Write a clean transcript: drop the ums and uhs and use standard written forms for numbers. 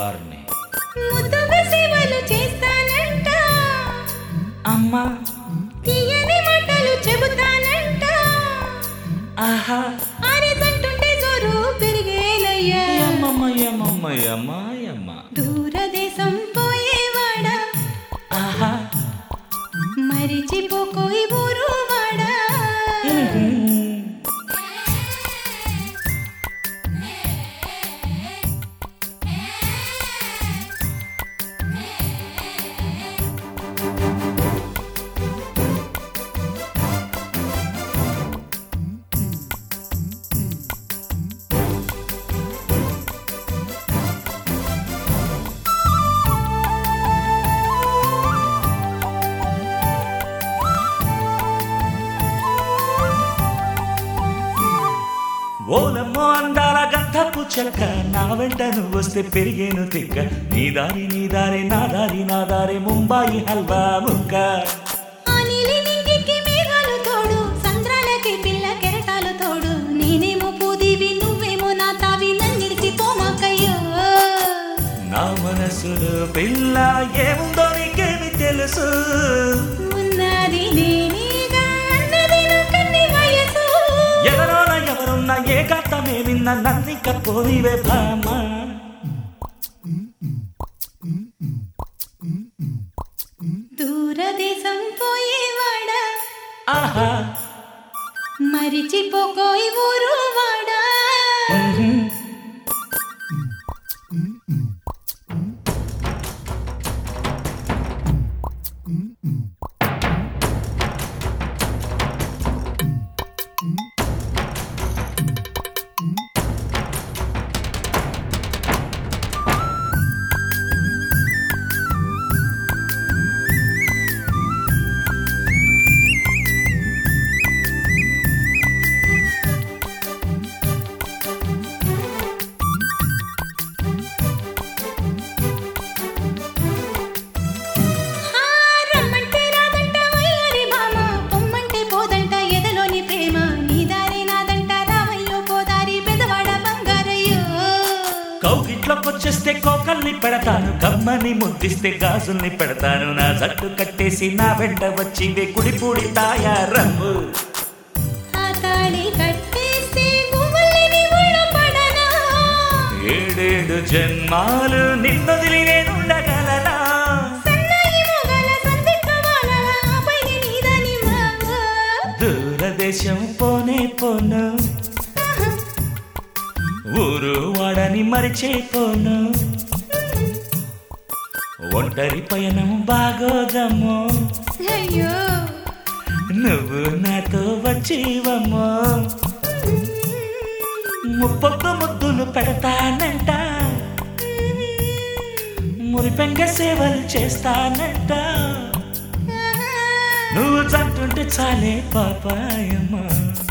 వారిని ముద్దుగా సేవలు చేస్తానంట అమ్మా తీయని మాటలు చెబుతానంట ఆహా ఆరేదంటుంటే జోరు పెరిగేనయ్యా యమ్మ దూరదేశం పోయేవాడా ఆహా మరిచిపోకోయి ఊరువాడా ఓలమ్మో అందాల గంధపు చెక్క నా వెంట నువ్వు వస్తే పెరిగేను తిక్క నీ దారి నా దారి ముంబాయి హల్వా ముక్క ఆ నీలి నింగికి మేఘాలు తోడు సంద్రాలకి పిల్ల కెరటాలు తోడు నేనేమో పూదివి నువ్వేమో నా తావి నన్నిడిచిపోమాకయ్యో నా మనసులో పిల్ల ఏముందో నీకేమి తెలుసు ఉన్నది నేనేగా అన్నది నా కన్ని వయసు ఎవరున్నా ఏ కథమే విన్న నన్నిక పోనివే భామ దూరదేశం పోయేవాడా ఆహా మరిచిపోకోయి ఊరువాడా కౌగిట్లోకొచ్చేస్తే కోకల్ని పెడతాను కమ్మని ముద్దిస్తే గాజుల్ని పెడతాను నా జట్టు కట్టేసి నా వెంట వచ్చి కుడిపూడి తాయారమ్ము ఏడేడు జన్మాలు నిన్నొదిలి నేనుండగలనా దూరదేశం పోనే పోను ఊరు వాడని మరిచేపోను ఒంటరి పయనం బాగోదమ్మో అయ్యో నువ్వు నాతో వచ్చివమ్మో ముప్పొద్దు ముద్దులు పెడతానంట మురిపెంగ సేవలు చేస్తానంట నువ్వు చంటుంటే చాలే పాపాయమ్మ